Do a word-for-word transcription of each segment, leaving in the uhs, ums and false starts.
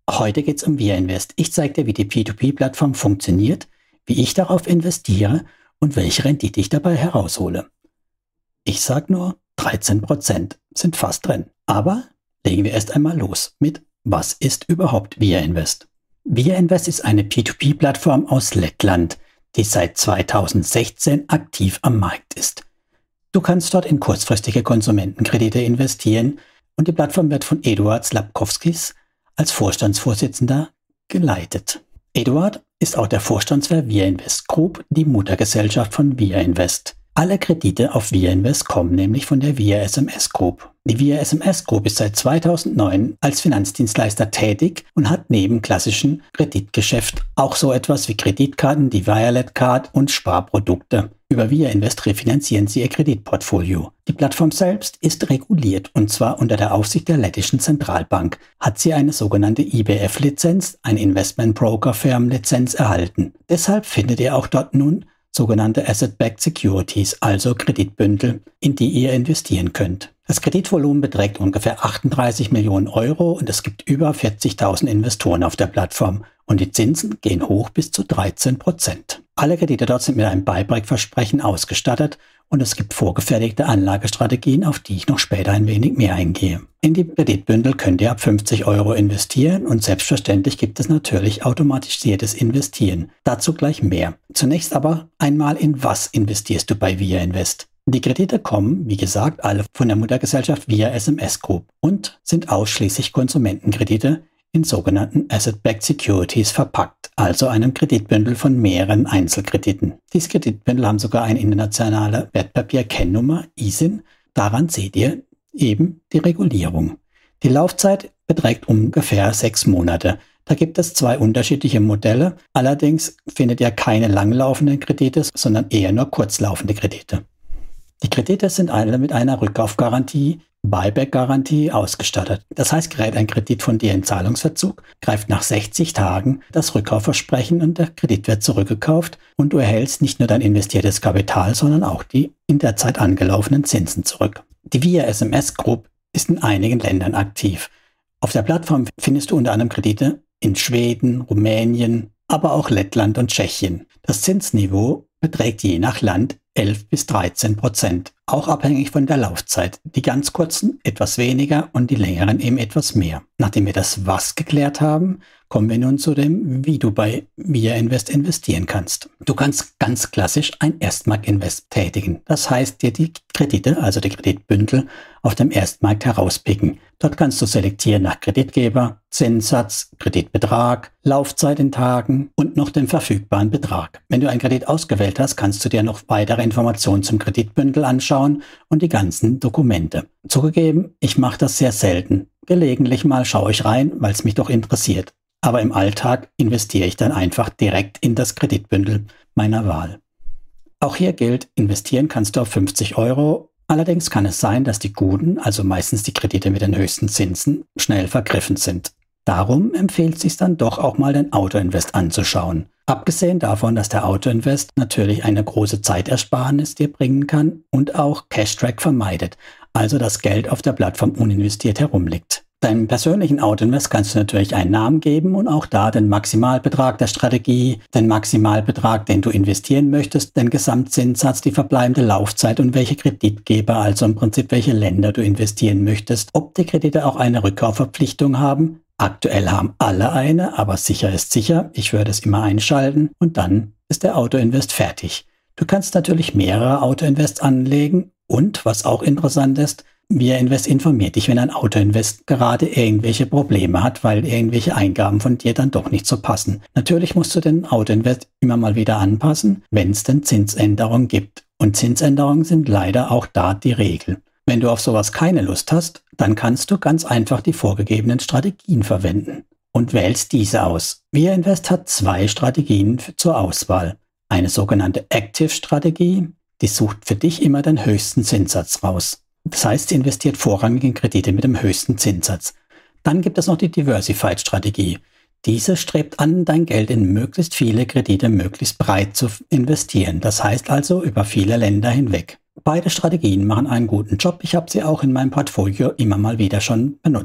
Heute geht es um ViaInvest. Ich zeige dir, wie die P zwei P-Plattform funktioniert, wie ich darauf investiere und welche Rendite ich dabei heraushole. Ich sage nur, dreizehn Prozent sind fast drin. Aber legen wir erst einmal los mit, was ist überhaupt ViaInvest? ViaInvest ist eine P zwei P-Plattform aus Lettland, die seit zweitausendsechzehn aktiv am Markt ist. Du kannst dort in kurzfristige Konsumentenkredite investieren und die Plattform wird von Eduard Slapkowskis als Vorstandsvorsitzender geleitet. Eduard ist auch der Vorstandsrat ViaInvest Group, die Muttergesellschaft von ViaInvest. Alle Kredite auf ViaInvest kommen nämlich von der Via S M S Group. Die Via S M S Group ist seit zweitausendneun als Finanzdienstleister tätig und hat neben klassischen Kreditgeschäft auch so etwas wie Kreditkarten, die Violet Card und Sparprodukte. Über ViaInvest refinanzieren sie ihr Kreditportfolio. Die Plattform selbst ist reguliert und zwar unter der Aufsicht der lettischen Zentralbank. Hat sie eine sogenannte I B F-Lizenz, eine Investment Broker Firm Lizenz erhalten. Deshalb findet ihr auch dort nun sogenannte Asset-Backed Securities, also Kreditbündel, in die ihr investieren könnt. Das Kreditvolumen beträgt ungefähr achtunddreißig Millionen Euro und es gibt über vierzigtausend Investoren auf der Plattform und die Zinsen gehen hoch bis zu dreizehn Prozent. Alle Kredite dort sind mit einem Buyback-Versprechen ausgestattet und es gibt vorgefertigte Anlagestrategien, auf die ich noch später ein wenig mehr eingehe. In die Kreditbündel könnt ihr ab fünfzig Euro investieren und selbstverständlich gibt es natürlich automatisiertes Investieren. Dazu gleich mehr. Zunächst aber einmal, in was investierst du bei ViaInvest? Die Kredite kommen, wie gesagt, alle von der Muttergesellschaft Via S M S Group und sind ausschließlich Konsumentenkredite in sogenannten Asset-Backed Securities verpackt, also einem Kreditbündel von mehreren Einzelkrediten. Diese Kreditbündel haben sogar eine internationale Wertpapierkennnummer, I S I N. Daran seht ihr eben die Regulierung. Die Laufzeit beträgt ungefähr sechs Monate. Da gibt es zwei unterschiedliche Modelle. Allerdings findet ihr keine langlaufenden Kredite, sondern eher nur kurzlaufende Kredite. Die Kredite sind alle mit einer Rückkaufgarantie, Buyback-Garantie ausgestattet. Das heißt, gerät ein Kredit von dir in Zahlungsverzug, greift nach sechzig Tagen das Rückkaufversprechen und der Kredit wird zurückgekauft und du erhältst nicht nur dein investiertes Kapital, sondern auch die in der Zeit angelaufenen Zinsen zurück. Die Via S M S Group ist in einigen Ländern aktiv. Auf der Plattform findest du unter anderem Kredite in Schweden, Rumänien, aber auch Lettland und Tschechien. Das Zinsniveau beträgt je nach Land elf bis dreizehn Prozent, auch abhängig von der Laufzeit. Die ganz kurzen etwas weniger und die längeren eben etwas mehr. Nachdem wir das Was geklärt haben, kommen wir nun zu dem, wie du bei ViaInvest investieren kannst. Du kannst ganz klassisch ein Erstmarktinvest tätigen. Das heißt, dir die Kredite, also die Kreditbündel, auf dem Erstmarkt herauspicken. Dort kannst du selektieren nach Kreditgeber, Zinssatz, Kreditbetrag, Laufzeit in Tagen und noch den verfügbaren Betrag. Wenn du einen Kredit ausgewählt hast, kannst du dir noch weitere Informationen zum Kreditbündel anschauen und die ganzen Dokumente. Zugegeben, ich mache das sehr selten. Gelegentlich mal schaue ich rein, weil es mich doch interessiert. Aber im Alltag investiere ich dann einfach direkt in das Kreditbündel meiner Wahl. Auch hier gilt, investieren kannst du auf fünfzig Euro. Allerdings kann es sein, dass die guten, also meistens die Kredite mit den höchsten Zinsen, schnell vergriffen sind. Darum empfiehlt es sich dann doch auch mal den Autoinvest anzuschauen. Abgesehen davon, dass der Autoinvest natürlich eine große Zeitersparnis dir bringen kann und auch Cash-Track vermeidet, also das Geld auf der Plattform uninvestiert herumliegt. Deinem persönlichen Autoinvest kannst du natürlich einen Namen geben und auch da den Maximalbetrag der Strategie, den Maximalbetrag, den du investieren möchtest, den Gesamtzinssatz, die verbleibende Laufzeit und welche Kreditgeber, also im Prinzip welche Länder du investieren möchtest, ob die Kredite auch eine Rückkaufverpflichtung haben. Aktuell haben alle eine, aber sicher ist sicher. Ich würde es immer einschalten und dann ist der Autoinvest fertig. Du kannst natürlich mehrere Autoinvests anlegen und, was auch interessant ist, ViaInvest informiert dich, wenn ein Autoinvest gerade irgendwelche Probleme hat, weil irgendwelche Eingaben von dir dann doch nicht so passen. Natürlich musst du den Autoinvest immer mal wieder anpassen, wenn es denn Zinsänderungen gibt. Und Zinsänderungen sind leider auch da die Regel. Wenn du auf sowas keine Lust hast, dann kannst du ganz einfach die vorgegebenen Strategien verwenden und wählst diese aus. ViaInvest hat zwei Strategien zur Auswahl. Eine sogenannte Active-Strategie, die sucht für dich immer den höchsten Zinssatz raus. Das heißt, sie investiert vorrangig in Kredite mit dem höchsten Zinssatz. Dann gibt es noch die Diversified-Strategie. Diese strebt an, dein Geld in möglichst viele Kredite möglichst breit zu investieren. Das heißt also über viele Länder hinweg. Beide Strategien machen einen guten Job. Ich habe sie auch in meinem Portfolio immer mal wieder schon benutzt.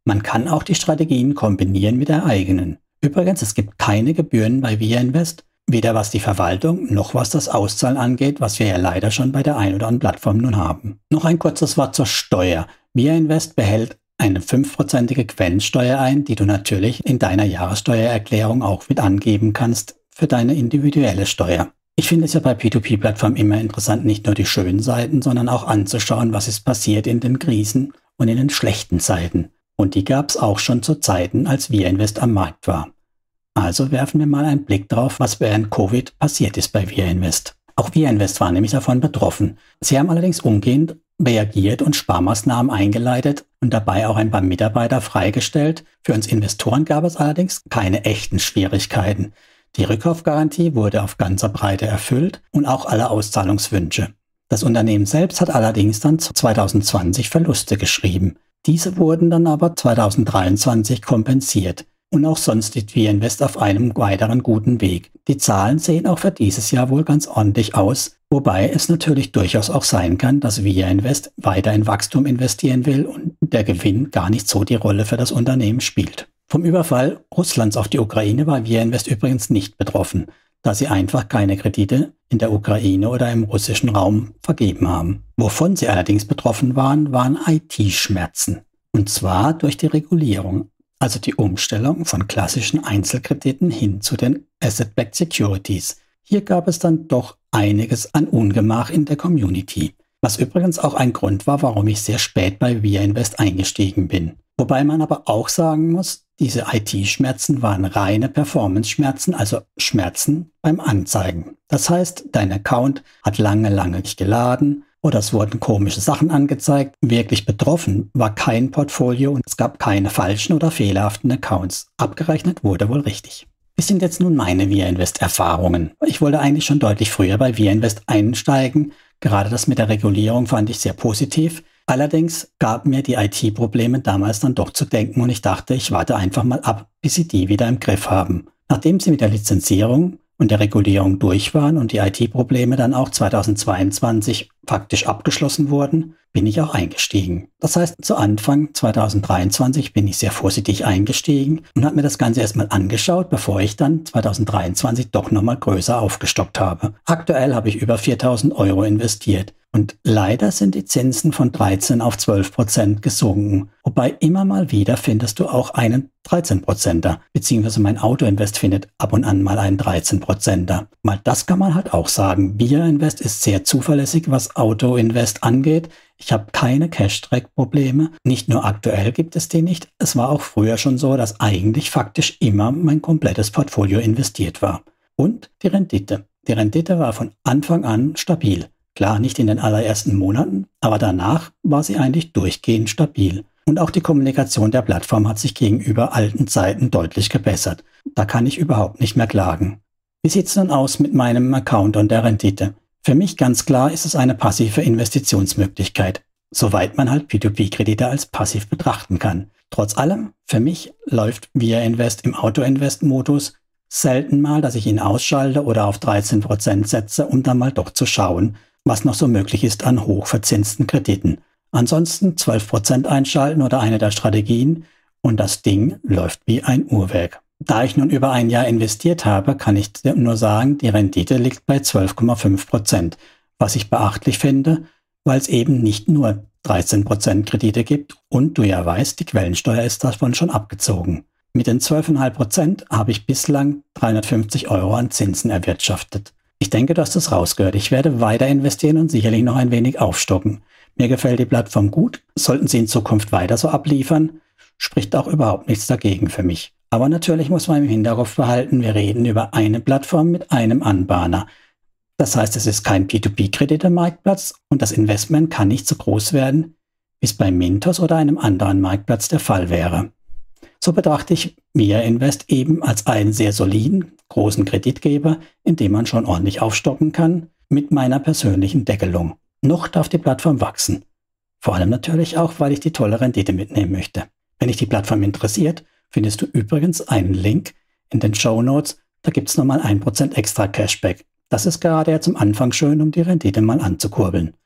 Man kann auch die Strategien kombinieren mit der eigenen. Übrigens, es gibt keine Gebühren bei Via Invest, weder was die Verwaltung noch was das Auszahlen angeht, was wir ja leider schon bei der ein oder anderen Plattform nun haben. Noch ein kurzes Wort zur Steuer. Via Invest behält eine fünfprozentige Quellensteuer ein, die du natürlich in deiner Jahressteuererklärung auch mit angeben kannst für deine individuelle Steuer. Ich finde es ja bei P zwei P-Plattformen immer interessant, nicht nur die schönen Seiten, sondern auch anzuschauen, was ist passiert in den Krisen und in den schlechten Zeiten. Und die gab es auch schon zu Zeiten, als Via Invest am Markt war. Also werfen wir mal einen Blick drauf, was während Covid passiert ist bei Via Invest. Auch Via Invest war nämlich davon betroffen. Sie haben allerdings umgehend reagiert und Sparmaßnahmen eingeleitet und dabei auch ein paar Mitarbeiter freigestellt. Für uns Investoren gab es allerdings keine echten Schwierigkeiten. Die Rückkaufgarantie wurde auf ganzer Breite erfüllt und auch alle Auszahlungswünsche. Das Unternehmen selbst hat allerdings dann zwanzig zwanzig Verluste geschrieben. Diese wurden dann aber zwanzig dreiundzwanzig kompensiert. Und auch sonst ist Via Invest auf einem weiteren guten Weg. Die Zahlen sehen auch für dieses Jahr wohl ganz ordentlich aus, wobei es natürlich durchaus auch sein kann, dass Via Invest weiter in Wachstum investieren will und der Gewinn gar nicht so die Rolle für das Unternehmen spielt. Vom Überfall Russlands auf die Ukraine war Via Invest übrigens nicht betroffen, da sie einfach keine Kredite in der Ukraine oder im russischen Raum vergeben haben. Wovon sie allerdings betroffen waren, waren I T-Schmerzen. Und zwar durch die Regulierung, also die Umstellung von klassischen Einzelkrediten hin zu den Asset-Backed Securities. Hier gab es dann doch einiges an Ungemach in der Community, was übrigens auch ein Grund war, warum ich sehr spät bei Via Invest eingestiegen bin. Wobei man aber auch sagen muss, diese I T-Schmerzen waren reine Performance-Schmerzen, also Schmerzen beim Anzeigen. Das heißt, dein Account hat lange, lange nicht geladen oder es wurden komische Sachen angezeigt. Wirklich betroffen war kein Portfolio und es gab keine falschen oder fehlerhaften Accounts. Abgerechnet wurde wohl richtig. Wie sind jetzt nun meine Via Invest-Erfahrungen? Ich wollte eigentlich schon deutlich früher bei Via Invest einsteigen. Gerade das mit der Regulierung fand ich sehr positiv. Allerdings gab mir die I T-Probleme damals dann doch zu denken und ich dachte, ich warte einfach mal ab, bis sie die wieder im Griff haben. Nachdem sie mit der Lizenzierung und der Regulierung durch waren und die I T-Probleme dann auch zweitausendzweiundzwanzig faktisch abgeschlossen wurden, bin ich auch eingestiegen. Das heißt, zu Anfang zweitausenddreiundzwanzig bin ich sehr vorsichtig eingestiegen und habe mir das Ganze erstmal angeschaut, bevor ich dann zweitausenddreiundzwanzig doch nochmal größer aufgestockt habe. Aktuell habe ich über viertausend Euro investiert. Und leider sind die Zinsen von dreizehn auf zwölf Prozent gesunken. Wobei immer mal wieder findest du auch einen dreizehn Prozenter. Beziehungsweise mein Autoinvest findet ab und an mal einen dreizehn Prozenter. Mal das kann man halt auch sagen. Via Invest ist sehr zuverlässig, was Autoinvest angeht. Ich habe keine Cash-Track-Probleme. Nicht nur aktuell gibt es die nicht. Es war auch früher schon so, dass eigentlich faktisch immer mein komplettes Portfolio investiert war. Und die Rendite. Die Rendite war von Anfang an stabil. Klar, nicht in den allerersten Monaten, aber danach war sie eigentlich durchgehend stabil. Und auch die Kommunikation der Plattform hat sich gegenüber alten Zeiten deutlich gebessert. Da kann ich überhaupt nicht mehr klagen. Wie sieht es nun aus mit meinem Account und der Rendite? Für mich ganz klar ist es eine passive Investitionsmöglichkeit, soweit man halt P zwei P-Kredite als passiv betrachten kann. Trotz allem, für mich läuft Via Invest im Auto-Invest-Modus selten mal, dass ich ihn ausschalte oder auf dreizehn Prozent setze, um dann mal doch zu schauen, was noch so möglich ist an hochverzinsten Krediten. Ansonsten zwölf Prozent einschalten oder eine der Strategien und das Ding läuft wie ein Uhrwerk. Da ich nun über ein Jahr investiert habe, kann ich nur sagen, die Rendite liegt bei zwölf Komma fünf Prozent, was ich beachtlich finde, weil es eben nicht nur dreizehn Prozent Kredite gibt und du ja weißt, die Quellensteuer ist davon schon abgezogen. Mit den zwölf Komma fünf Prozent habe ich bislang dreihundertfünfzig Euro an Zinsen erwirtschaftet. Ich denke, du hast es rausgehört. Ich werde weiter investieren und sicherlich noch ein wenig aufstocken. Mir gefällt die Plattform gut. Sollten sie in Zukunft weiter so abliefern, spricht auch überhaupt nichts dagegen für mich. Aber natürlich muss man im Hinterkopf behalten, wir reden über eine Plattform mit einem Anbahner. Das heißt, es ist kein P zwei P-Kredite-Marktplatz und das Investment kann nicht so groß werden, wie es bei Mintos oder einem anderen Marktplatz der Fall wäre. So betrachte ich Via Invest eben als einen sehr soliden, großen Kreditgeber, in dem man schon ordentlich aufstocken kann, mit meiner persönlichen Deckelung. Noch darf die Plattform wachsen. Vor allem natürlich auch, weil ich die tolle Rendite mitnehmen möchte. Wenn dich die Plattform interessiert, findest du übrigens einen Link in den Shownotes. Da gibt es nochmal ein Prozent extra Cashback. Das ist gerade jetzt am Anfang schön, um die Rendite mal anzukurbeln.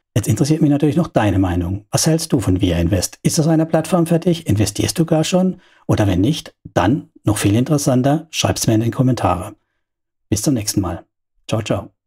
Jetzt interessiert mich natürlich noch deine Meinung. Was hältst du von V R Invest? Ist das eine Plattform für dich? Investierst du gar schon? Oder wenn nicht, dann, noch viel interessanter, schreib's mir in den Kommentare. Bis zum nächsten Mal. Ciao, ciao.